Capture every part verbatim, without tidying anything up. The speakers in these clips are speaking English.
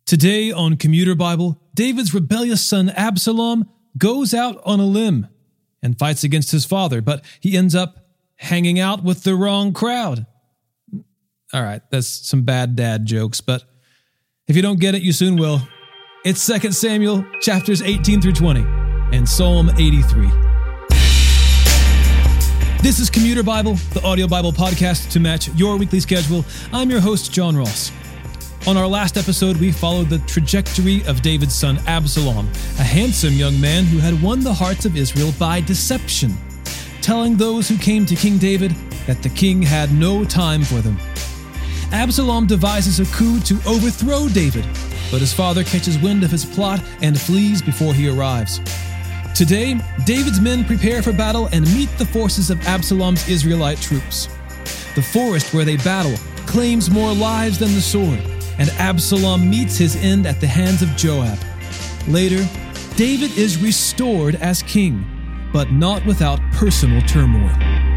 Today on Commuter Bible, David's rebellious son Absalom goes out on a limb and fights against his father, but he ends up hanging out with the wrong crowd. All right, that's some bad dad jokes, but if you don't get it, you soon will. It's Second Samuel, chapters eighteen through twenty, and Psalm eighty-three. This is Commuter Bible, the audio Bible podcast to match your weekly schedule. I'm your host, John Ross. On our last episode, we followed the trajectory of David's son Absalom, a handsome young man who had won the hearts of Israel by deception, telling those who came to King David that the king had no time for them. Absalom devises a coup to overthrow David, but his father catches wind of his plot and flees before he arrives. Today, David's men prepare for battle and meet the forces of Absalom's Israelite troops. The forest where they battle claims more lives than the sword, and Absalom meets his end at the hands of Joab. Later, David is restored as king, but not without personal turmoil.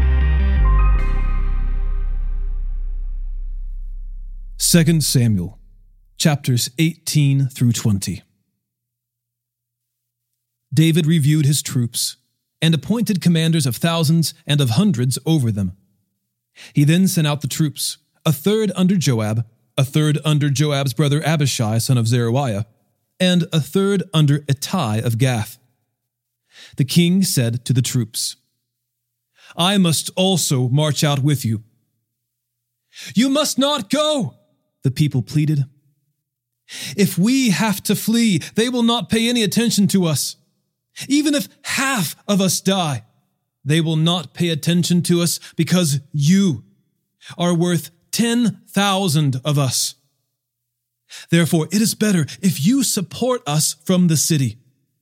Second Samuel, chapters eighteen through twenty. David reviewed his troops and appointed commanders of thousands and of hundreds over them. He then sent out the troops, a third under Joab, a third under Joab's brother Abishai, son of Zeruiah, and a third under Ittai of Gath. The king said to the troops, "I must also march out with you." "You must not go," the people pleaded. "If we have to flee, they will not pay any attention to us. Even if half of us die, they will not pay attention to us because you are worth ten thousand of us. Therefore, it is better if you support us from the city."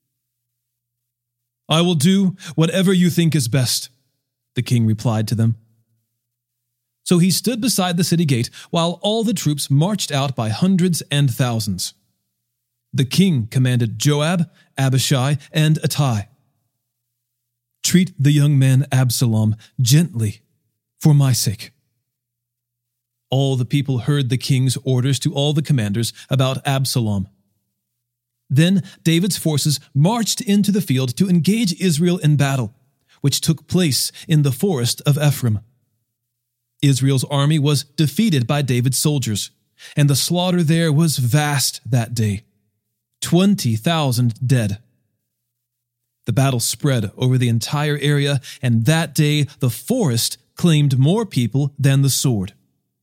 "I will do whatever you think is best," the king replied to them. So he stood beside the city gate while all the troops marched out by hundreds and thousands. The king commanded Joab, Abishai, and Ittai, "Treat the young man Absalom gently for my sake." All the people heard the king's orders to all the commanders about Absalom. Then David's forces marched into the field to engage Israel in battle, which took place in the forest of Ephraim. Israel's army was defeated by David's soldiers, and the slaughter there was vast that day. Twenty thousand dead. The battle spread over the entire area, and that day the forest claimed more people than the sword.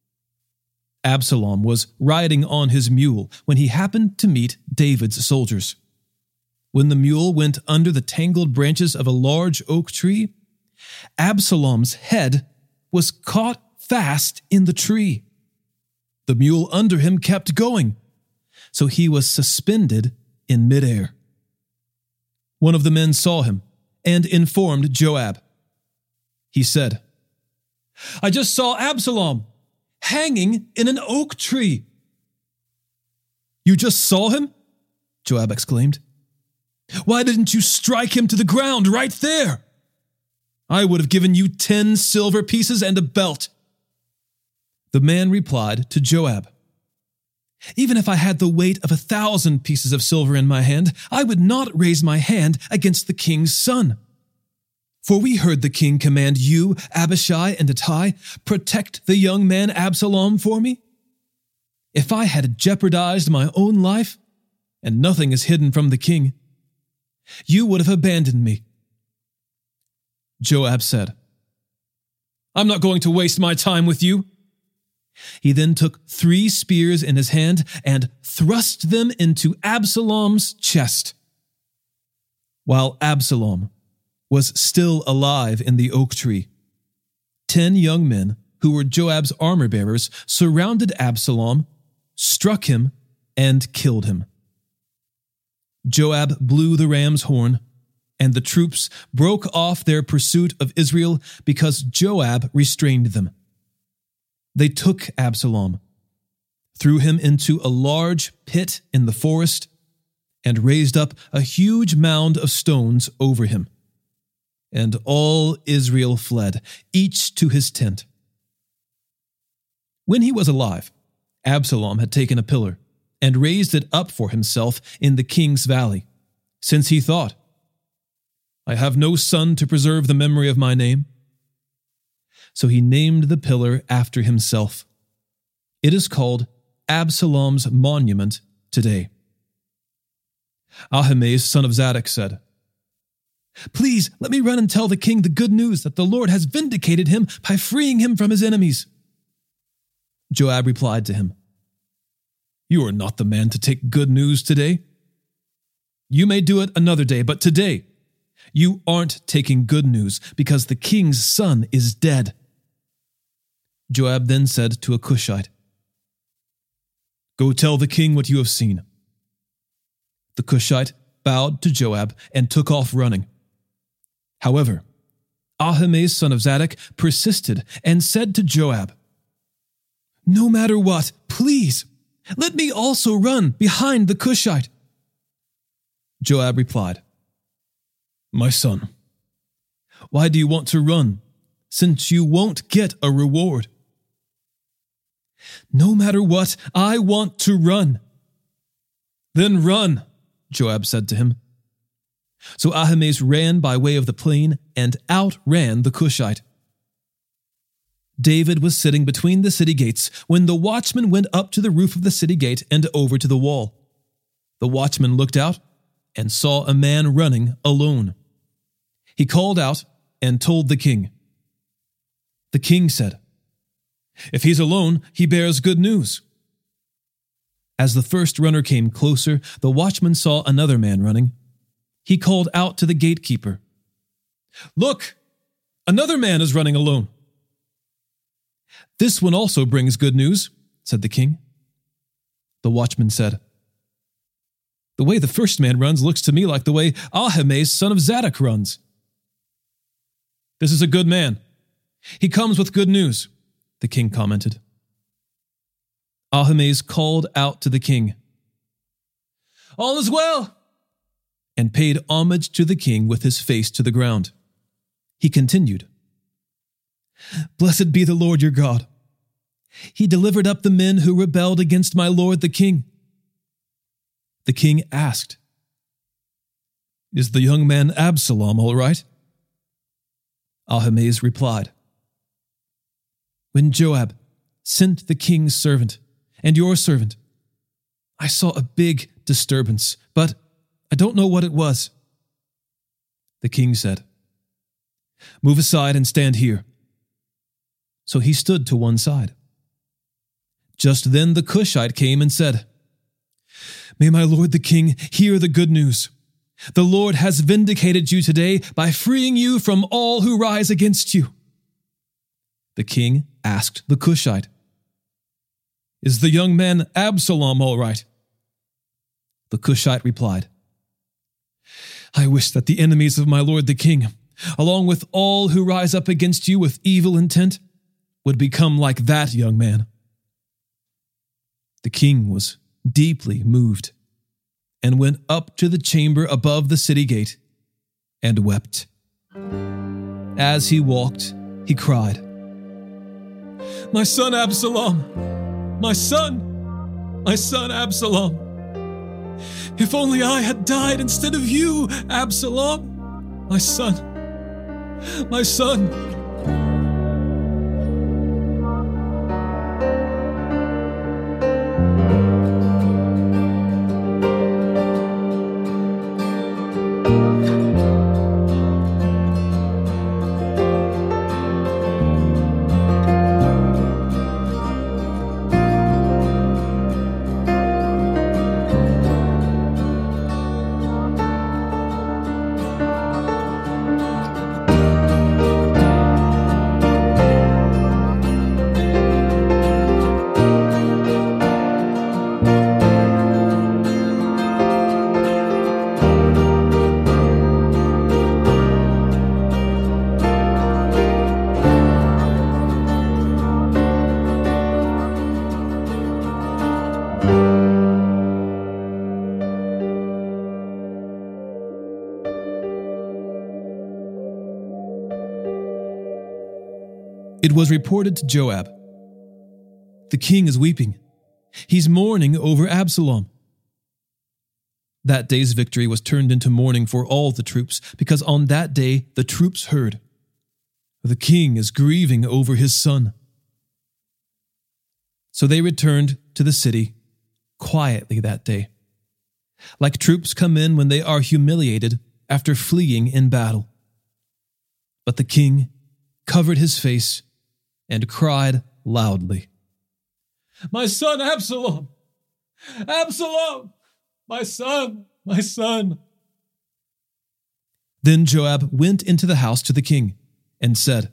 Absalom was riding on his mule when he happened to meet David's soldiers. When the mule went under the tangled branches of a large oak tree, Absalom's head was caught fast in the tree. The mule under him kept going, so he was suspended in midair. One of the men saw him and informed Joab. He said, "I just saw Absalom hanging in an oak tree." "You just saw him?" Joab exclaimed. "Why didn't you strike him to the ground right there? I would have given you ten silver pieces and a belt." The man replied to Joab, "Even if I had the weight of a thousand pieces of silver in my hand, I would not raise my hand against the king's son. For we heard the king command you, Abishai and Ittai, protect the young man Absalom for me. If I had jeopardized my own life, and nothing is hidden from the king, you would have abandoned me." Joab said, "I'm not going to waste my time with you." He then took three spears in his hand and thrust them into Absalom's chest. While Absalom was still alive in the oak tree, ten young men who were Joab's armor-bearers surrounded Absalom, struck him, and killed him. Joab blew the ram's horn, and the troops broke off their pursuit of Israel because Joab restrained them. They took Absalom, threw him into a large pit in the forest, and raised up a huge mound of stones over him. And all Israel fled, each to his tent. When he was alive, Absalom had taken a pillar and raised it up for himself in the king's valley, since he thought, I have no son to preserve the memory of my name. So he named the pillar after himself. It is called Absalom's monument today. Ahimaaz, son of Zadok, said, Please let me run and tell the king the good news that the Lord has vindicated him by freeing him from his enemies. Joab replied to him, You are not the man to take good news today. You may do it another day, but today you aren't taking good news because the king's son is dead. Joab then said to a Cushite, Go tell the king what you have seen. The Cushite bowed to Joab and took off running. However, Ahimaaz, son of Zadok, persisted and said to Joab, No matter what, please, let me also run behind the Cushite. Joab replied, My son, why do you want to run, since you won't get a reward? No matter what, I want to run. Then run, Joab said to him. So Ahimaaz ran by way of the plain and outran the Cushite. David was sitting between the city gates when the watchman went up to the roof of the city gate and over to the wall. The watchman looked out and saw a man running alone. He called out and told the king. The king said, If he's alone, he bears good news. As the first runner came closer, the watchman saw another man running. He called out to the gatekeeper, Look, another man is running alone. This one also brings good news, said the king. The watchman said, The way the first man runs looks to me like the way Ahimaaz, son of Zadok, runs. This is a good man. He comes with good news, the king commented. Ahimaaz called out to the king, All is well, and paid homage to the king with his face to the ground. He continued, Blessed be the Lord your God. He delivered up the men who rebelled against my lord the king. The king asked, Is the young man Absalom all right? Ahimaaz replied, When Joab sent the king's servant and your servant, I saw a big disturbance, but I don't know what it was. The king said, Move aside and stand here. So he stood to one side. Just then the Cushite came and said, May my lord the king hear the good news. The Lord has vindicated you today by freeing you from all who rise against you. The king asked the Cushite, Is the young man Absalom all right? The Cushite replied, I wish that the enemies of my lord the king, along with all who rise up against you with evil intent, would become like that young man. The king was deeply moved and went up to the chamber above the city gate and wept. As he walked, he cried, My son Absalom! My son! My son Absalom! If only I had died instead of you, Absalom! My son! My son! It was reported to Joab, The king is weeping. He's mourning over Absalom." That day's victory was turned into mourning for all the troops, because on that day the troops heard, "The king is grieving over his son." So they returned to the city quietly that day, like troops come in when they are humiliated after fleeing in battle. But the king covered his face and cried loudly, "My son Absalom! Absalom! My son! My son!" Then Joab went into the house to the king and said,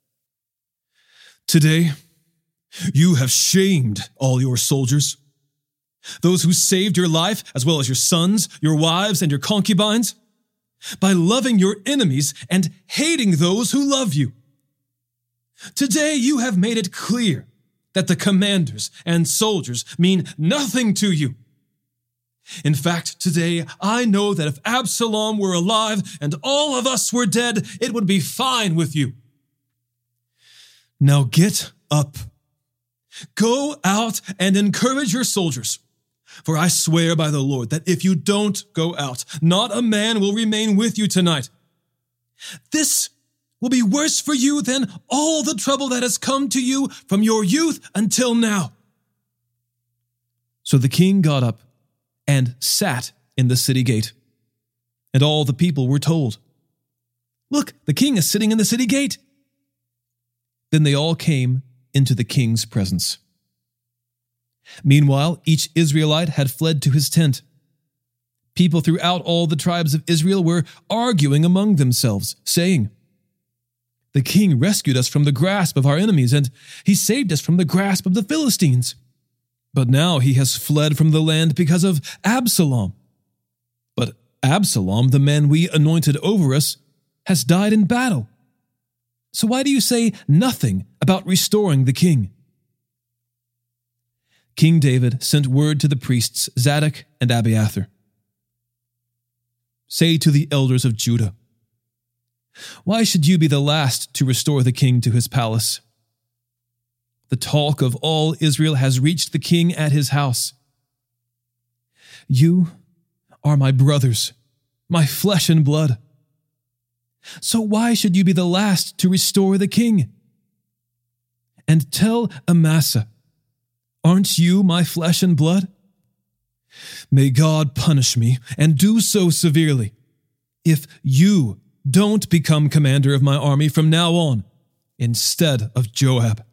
"Today you have shamed all your soldiers, those who saved your life, as well as your sons, your wives, and your concubines, by loving your enemies and hating those who love you. Today you have made it clear that the commanders and soldiers mean nothing to you. In fact, today I know that if Absalom were alive and all of us were dead, it would be fine with you. Now get up. Go out and encourage your soldiers. For I swear by the Lord that if you don't go out, not a man will remain with you tonight. This will be worse for you than all the trouble that has come to you from your youth until now." So the king got up and sat in the city gate. And all the people were told, "Look, the king is sitting in the city gate." Then they all came into the king's presence. Meanwhile, each Israelite had fled to his tent. People throughout all the tribes of Israel were arguing among themselves, saying, "The king rescued us from the grasp of our enemies, and he saved us from the grasp of the Philistines. But now he has fled from the land because of Absalom. But Absalom, the man we anointed over us, has died in battle. So why do you say nothing about restoring the king?" King David sent word to the priests Zadok and Abiathar, "Say to the elders of Judah, why should you be the last to restore the king to his palace? The talk of all Israel has reached the king at his house. You are my brothers, my flesh and blood. So why should you be the last to restore the king? And tell Amasa, aren't you my flesh and blood? May God punish me, and do so severely, if you don't become commander of my army from now on, instead of Joab."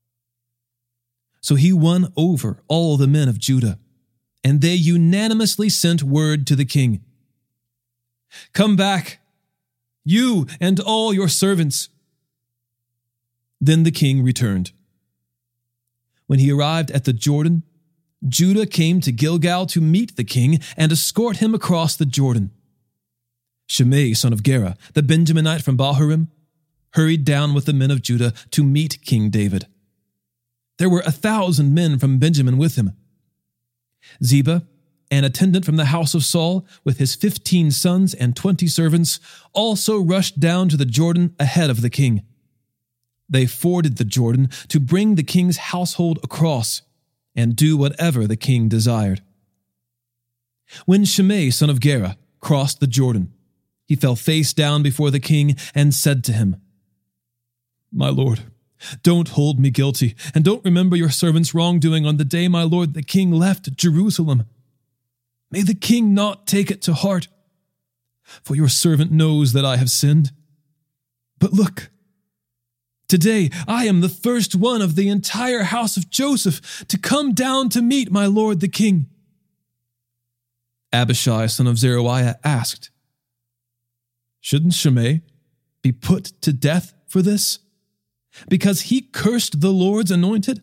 So he won over all the men of Judah, and they unanimously sent word to the king, "Come back, you and all your servants." Then the king returned. When he arrived at the Jordan, Judah came to Gilgal to meet the king and escort him across the Jordan. Shimei, son of Gera, the Benjaminite from Bahurim, hurried down with the men of Judah to meet King David. There were a thousand men from Benjamin with him. Ziba, an attendant from the house of Saul, with his fifteen sons and twenty servants, also rushed down to the Jordan ahead of the king. They forded the Jordan to bring the king's household across and do whatever the king desired. When Shimei, son of Gera, crossed the Jordan, he fell face down before the king and said to him, "My lord, don't hold me guilty, and don't remember your servant's wrongdoing on the day my lord the king left Jerusalem. May the king not take it to heart, for your servant knows that I have sinned. But look, today I am the first one of the entire house of Joseph to come down to meet my lord the king." Abishai, son of Zeruiah, asked, "Shouldn't Shimei be put to death for this, because he cursed the Lord's anointed?"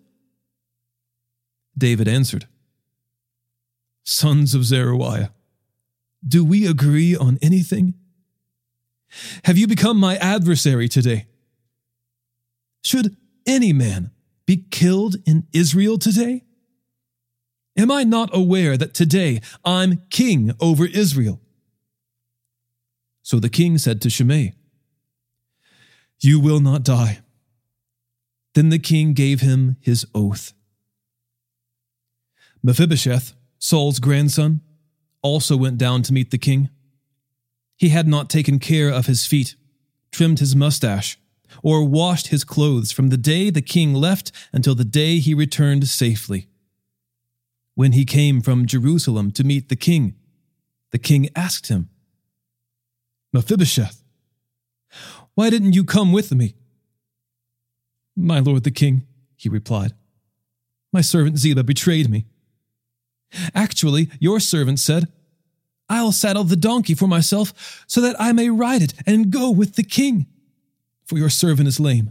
David answered, "Sons of Zeruiah, do we agree on anything? Have you become my adversary today? Should any man be killed in Israel today? Am I not aware that today I'm king over Israel?" So the king said to Shimei, "You will not die." Then the king gave him his oath. Mephibosheth, Saul's grandson, also went down to meet the king. He had not taken care of his feet, trimmed his mustache, or washed his clothes from the day the king left until the day he returned safely. When he came from Jerusalem to meet the king, the king asked him, "Mephibosheth, why didn't you come with me?" "My lord the king," he replied, "my servant Ziba betrayed me. Actually, your servant said, 'I'll saddle the donkey for myself so that I may ride it and go with the king, for your servant is lame.'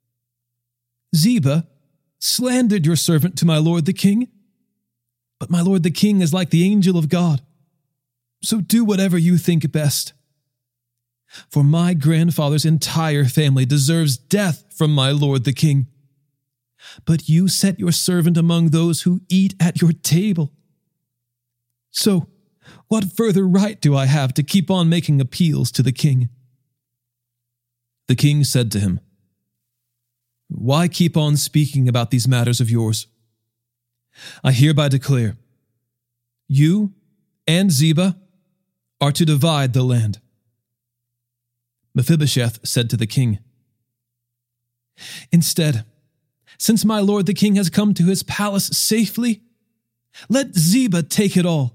Ziba slandered your servant to my lord the king, but my lord the king is like the angel of God. So do whatever you think best. For my grandfather's entire family deserves death from my lord the king. But you set your servant among those who eat at your table. So, what further right do I have to keep on making appeals to the king?" The king said to him, "Why keep on speaking about these matters of yours? I hereby declare, you and Ziba are to divide the land." Mephibosheth said to the king, "Instead, since my lord the king has come to his palace safely, let Ziba take it all."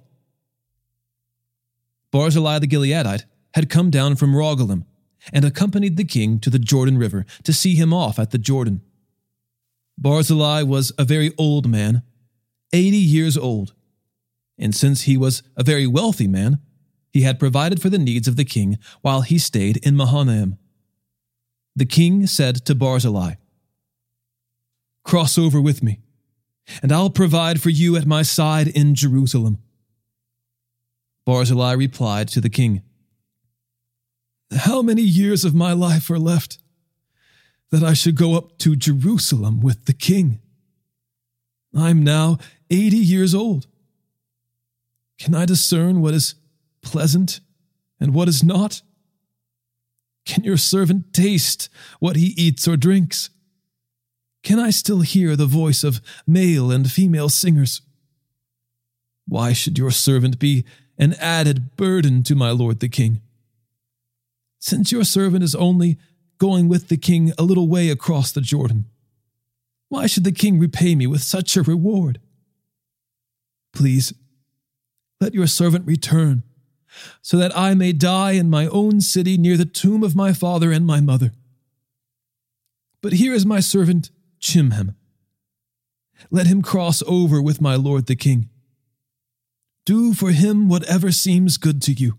Barzillai the Gileadite had come down from Rogelim and accompanied the king to the Jordan River to see him off at the Jordan. Barzillai was a very old man, eighty years old, and since he was a very wealthy man, he had provided for the needs of the king while he stayed in Mahanaim. The king said to Barzillai, "Cross over with me, and I'll provide for you at my side in Jerusalem." Barzillai replied to the king, "How many years of my life are left that I should go up to Jerusalem with the king? I'm now eighty years old. Can I discern what is pleasant and what is not? Can your servant taste what he eats or drinks? Can I still hear the voice of male and female singers? Why should your servant be an added burden to my lord the king? Since your servant is only going with the king a little way across the Jordan, why should the king repay me with such a reward? Please, let your servant return, so that I may die in my own city near the tomb of my father and my mother. But here is my servant Chimham. Let him cross over with my lord the king. Do for him whatever seems good to you."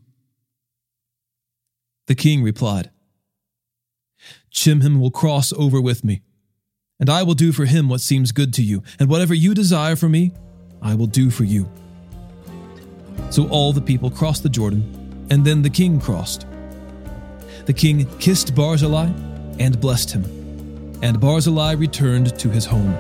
The king replied, "Chimham will cross over with me, and I will do for him what seems good to you, and whatever you desire for me, I will do for you." So all the people crossed the Jordan, and then the king crossed. The king kissed Barzillai and blessed him, and Barzillai returned to his home.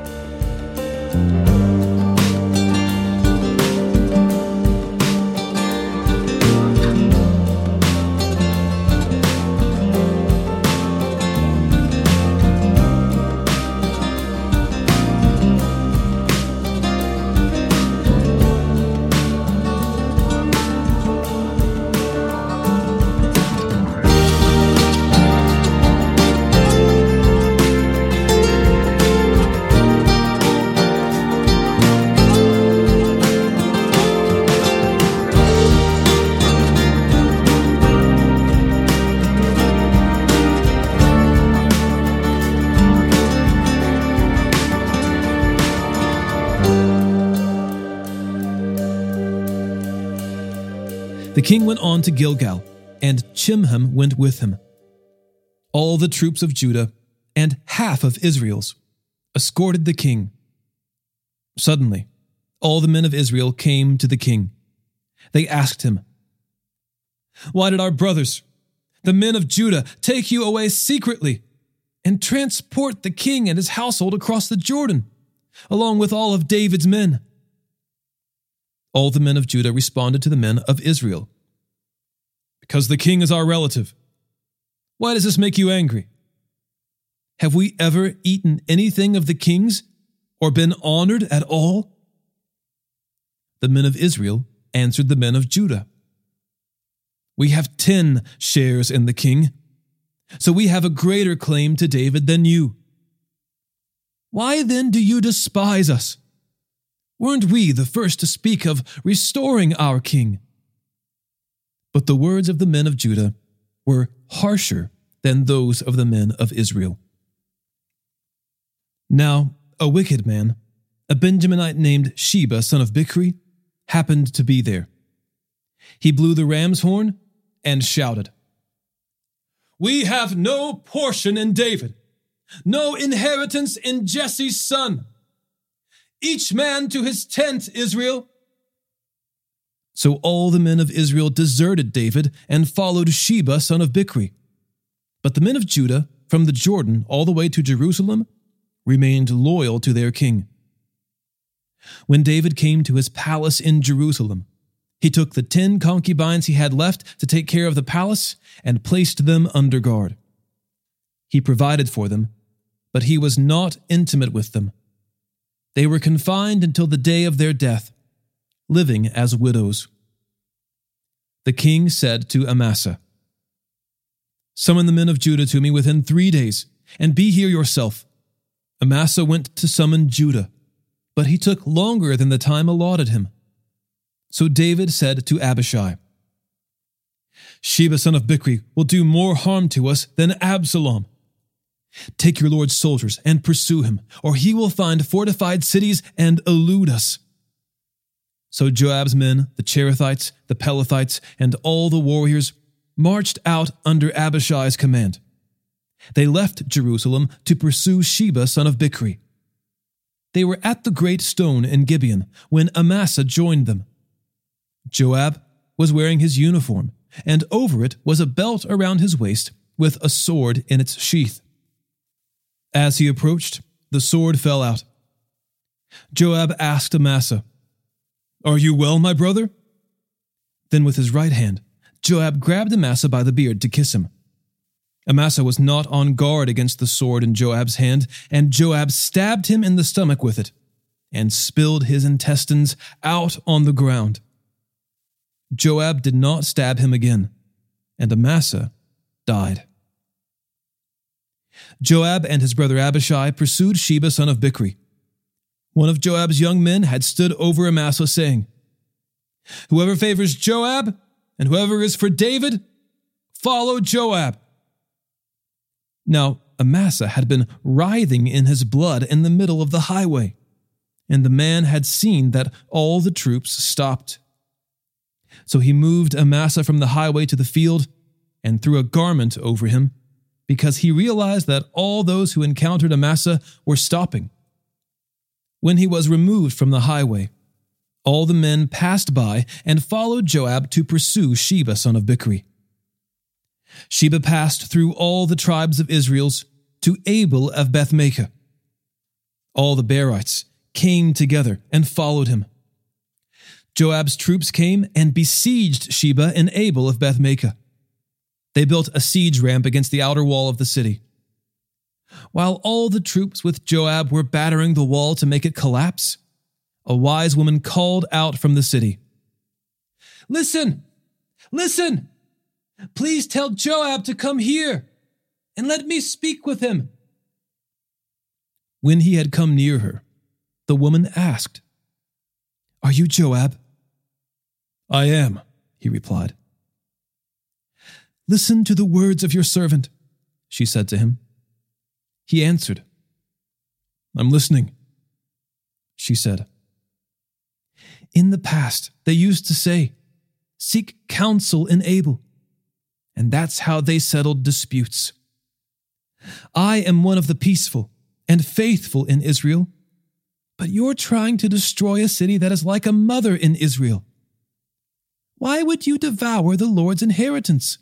The king went on to Gilgal, and Chimham went with him. All the troops of Judah and half of Israel's escorted the king. Suddenly, all the men of Israel came to the king. They asked him, "Why did our brothers, the men of Judah, take you away secretly and transport the king and his household across the Jordan, along with all of David's men?" All the men of Judah responded to the men of Israel, "Because the king is our relative. Why does this make you angry? Have we ever eaten anything of the king's or been honored at all? The men of Israel answered the men of Judah, "We have ten shares in the king, so we have a greater claim to David than you. Why then do you despise us? Weren't we the first to speak of restoring our king?" But the words of the men of Judah were harsher than those of the men of Israel. Now a wicked man, a Benjaminite named Sheba, son of Bichri, happened to be there. He blew the ram's horn and shouted, "We have no portion in David, no inheritance in Jesse's son. Each man to his tent, Israel." So all the men of Israel deserted David and followed Sheba, son of Bichri. But the men of Judah, from the Jordan all the way to Jerusalem, remained loyal to their king. When David came to his palace in Jerusalem, he took the ten concubines he had left to take care of the palace and placed them under guard. He provided for them, but he was not intimate with them. They were confined until the day of their death, living as widows. The king said to Amasa, "Summon the men of Judah to me within three days, and be here yourself." Amasa went to summon Judah, but he took longer than the time allotted him. So David said to Abishai, "Sheba son of Bichri will do more harm to us than Absalom. Take your lord's soldiers and pursue him, or he will find fortified cities and elude us." So Joab's men, the Cherethites, the Pelethites, and all the warriors marched out under Abishai's command. They left Jerusalem to pursue Sheba son of Bichri. They were at the great stone in Gibeon when Amasa joined them. Joab was wearing his uniform, and over it was a belt around his waist with a sword in its sheath. As he approached, the sword fell out. Joab asked Amasa, "Are you well, my brother?" Then with his right hand, Joab grabbed Amasa by the beard to kiss him. Amasa was not on guard against the sword in Joab's hand, and Joab stabbed him in the stomach with it, and spilled his intestines out on the ground. Joab did not stab him again, and Amasa died. Joab and his brother Abishai pursued Sheba son of Bichri. One of Joab's young men had stood over Amasa, saying, "Whoever favors Joab, and whoever is for David, follow Joab." Now Amasa had been writhing in his blood in the middle of the highway, and the man had seen that all the troops stopped. So he moved Amasa from the highway to the field and threw a garment over him, because he realized that all those who encountered Amasa were stopping. When he was removed from the highway, all the men passed by and followed Joab to pursue Sheba son of Bichri. Sheba passed through all the tribes of Israel's to Abel of Bethmaachah. All the Berites came together and followed him. Joab's troops came and besieged Sheba and Abel of Bethmaachah. They built a siege ramp against the outer wall of the city. While all the troops with Joab were battering the wall to make it collapse, a wise woman called out from the city, "Listen! Listen! Please tell Joab to come here, and let me speak with him." When he had come near her, the woman asked, "Are you Joab?" "I am," he replied. "Listen to the words of your servant," she said to him. He answered, "I'm listening." She said, "In the past they used to say, 'Seek counsel in Abel,' and that's how they settled disputes. I am one of the peaceful and faithful in Israel, but you're trying to destroy a city that is like a mother in Israel. Why would you devour the Lord's inheritance?"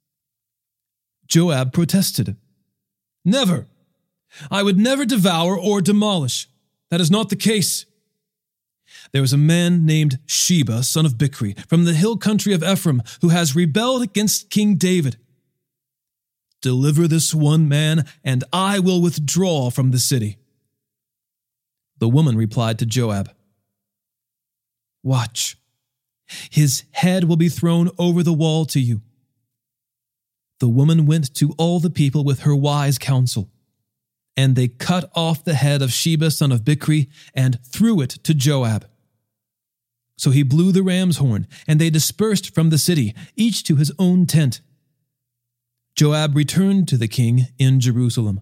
Joab protested, "Never! I would never devour or demolish. That is not the case. There is a man named Sheba, son of Bichri, from the hill country of Ephraim, who has rebelled against King David. Deliver this one man, and I will withdraw from the city." The woman replied to Joab, Watch. His head will be thrown over the wall to you. The woman went to all the people with her wise counsel, and they cut off the head of Sheba son of Bichri and threw it to Joab. So he blew the ram's horn, and they dispersed from the city, each to his own tent. Joab returned to the king in Jerusalem.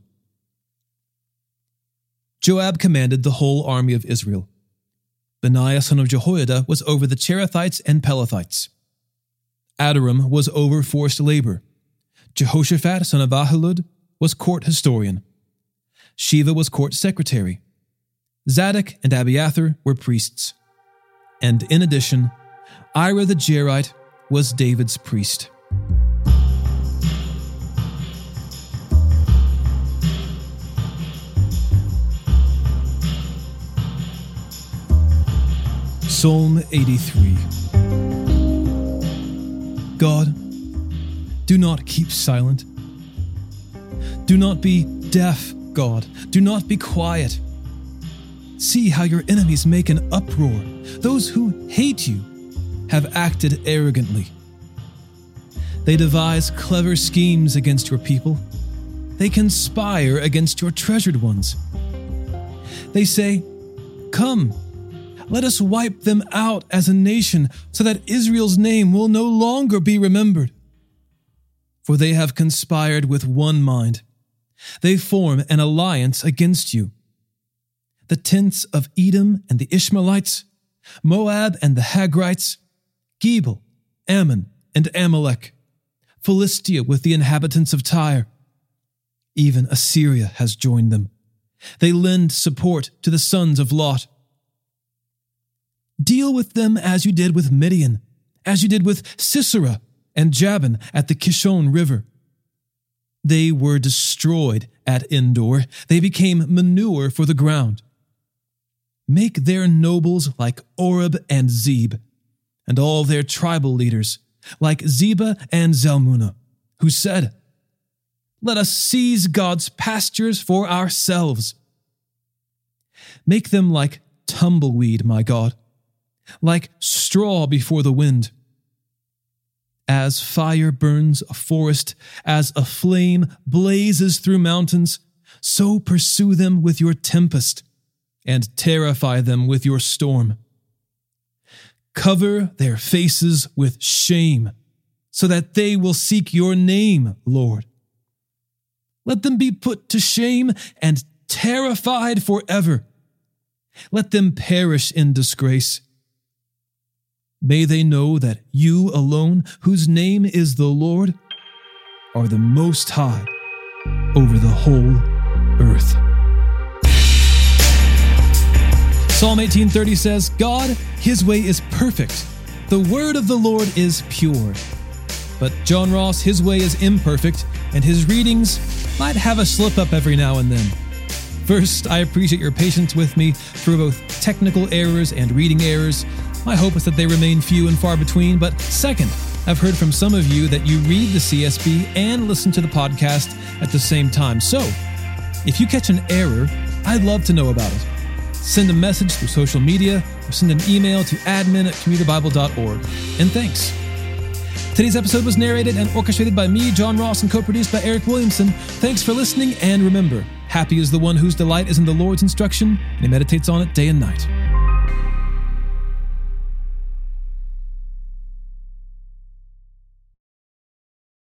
Joab commanded the whole army of Israel. Benaiah son of Jehoiada was over the Cherethites and Pelethites. Adoram was over forced labor. Jehoshaphat son of Ahilud was court historian. Sheva was court secretary. Zadok and Abiathar were priests. And in addition, Ira the Jerite was David's priest. Psalm eighty-three. God, do not keep silent. Do not be deaf, God. Do not be quiet. See how your enemies make an uproar. Those who hate you have acted arrogantly. They devise clever schemes against your people. They conspire against your treasured ones. They say, "Come, let us wipe them out as a nation so that Israel's name will no longer be remembered." For they have conspired with one mind. They form an alliance against you. The tents of Edom and the Ishmaelites, Moab and the Hagrites, Gebal, Ammon, and Amalek, Philistia with the inhabitants of Tyre. Even Assyria has joined them. They lend support to the sons of Lot. Deal with them as you did with Midian, as you did with Sisera and Jabin at the Kishon River. They were destroyed at Endor. They became manure for the ground. Make their nobles like Oreb and Zeb, and all their tribal leaders like Zeba and Zalmunna, who said, "Let us seize God's pastures for ourselves." Make them like tumbleweed, my God, like straw before the wind. As fire burns a forest, as a flame blazes through mountains, so pursue them with your tempest and terrify them with your storm. Cover their faces with shame, so that they will seek your name, Lord. Let them be put to shame and terrified forever. Let them perish in disgrace. May they know that you alone, whose name is the Lord, are the Most High over the whole earth. Psalm eighteen thirty says, God, his way is perfect. The word of the Lord is pure. But John Ross, his way is imperfect, and his readings might have a slip-up every now and then. First, I appreciate your patience with me through both technical errors and reading errors. My hope is that they remain few and far between. But second, I've heard from some of you that you read the C S B and listen to the podcast at the same time. So, if you catch an error, I'd love to know about it. Send a message through social media or send an email to admin at commuter bible dot org. And thanks. Today's episode was narrated and orchestrated by me, John Ross, and co-produced by Eric Williamson. Thanks for listening, and remember, happy is the one whose delight is in the Lord's instruction, and he meditates on it day and night.